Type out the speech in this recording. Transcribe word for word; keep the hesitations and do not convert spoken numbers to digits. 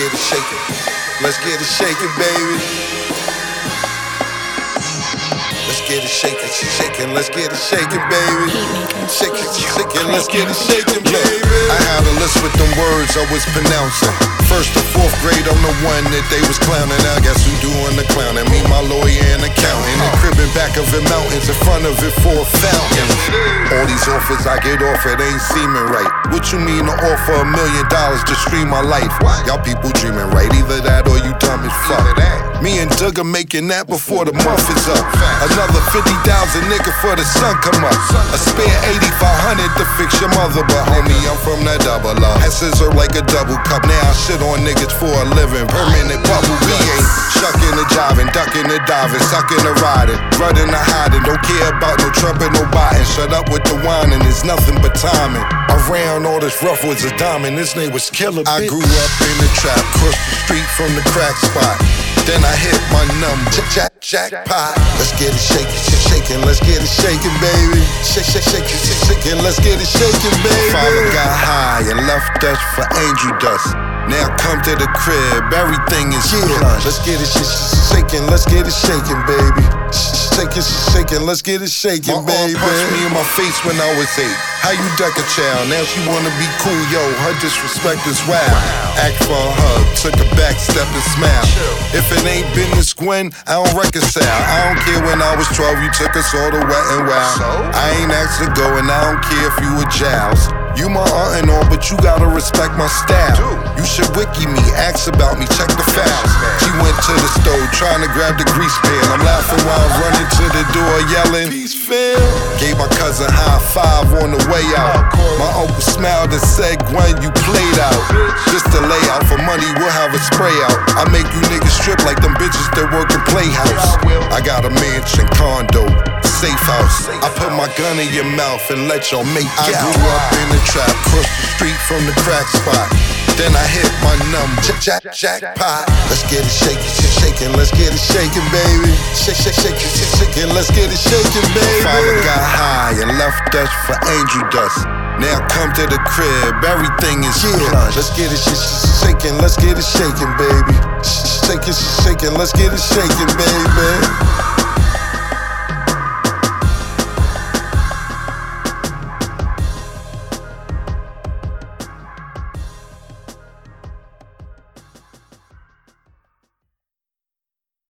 get it shaking. Let's get it shaking, baby. Let's get it shaking, shaking. Let's get it shaking, baby. Shake it, shaking. Let's get it shaking, baby. I had a list with them words I was pronouncing. First to fourth grade, I'm the one that they was clowning. I guess who doing the clowning? Me, my lawyer, and accountant. And cribbing back of it mountains, in front of it for a fountain. All these offers I get off, it ain't seeming right. What you mean to offer a million dollars to stream my life? Y'all people dreaming right, either that or you dumb as fuck. Me and Doug are making that before the month is up. Another fifty thousand nigga for the sun come up. A spare eighty-five hundred to fix your mother, but homie, I'm from that double up. That scissor like a double cup. Now I shit on niggas for a living. Permanent bubble. We ain't shucking the jiving, ducking the diving, sucking the riding, running the hiding. Don't care about no trumpet, no biting. Shut up with the whining, it's nothing but timing. Around all this rough was a diamond. This name was Killer. I grew up in the trap, crossed the street from the crack spot. Then I hit my number, jack, jackpot. Let's get it shaking, shaking. Let's get it shaking, baby. Shake, shake, shake, shake, shaking. Let's get it shaking, baby. Father got high and left us for angel dust. Now come to the crib, everything is plush. Let's get it shaking, let's get it shaking, baby. Shaking, shaking, let's get it shaking, baby. My aunt punched me in my face when I was eight. How you duck a child? Now she wanna be cool, yo. Her disrespect is wild. Act for a hug, took a back step and smile. If it ain't business, Gwen, I don't reconcile. I don't care when I was twelve, you took us all to Wet and Wild. I ain't asked to go, and I don't care if you were Giles. You my aunt and all, but you gotta respect my style. You should wiki me, ask about me, check the files. She went to the stove, trying to grab the grease pan. I'm laughing while I'm running to the door, yelling, peace, fam. Gave my cousin high five on the way out. My uncle smiled and said, Gwen, you played out. Just a layout for money, we'll have a spray out. I make you niggas strip like them bitches that work in Playhouse. I got a mansion, condo, safe house. I put my gun in your mouth and let y'all make out. I grew up in the trap, crossed the street from the crack spot. Then I hit my number, jack, jackpot. Let's get it shaking, shaking. Let's get it shaking, baby. Shake, shake, shake, shake, shaking. Let's get it shaking, baby. Father got high and left us for angel dust. Now come to the crib, everything is plush. Let's get it shaking, let's get it shaking, baby. Shaking, shaking, let's get it shaking, baby.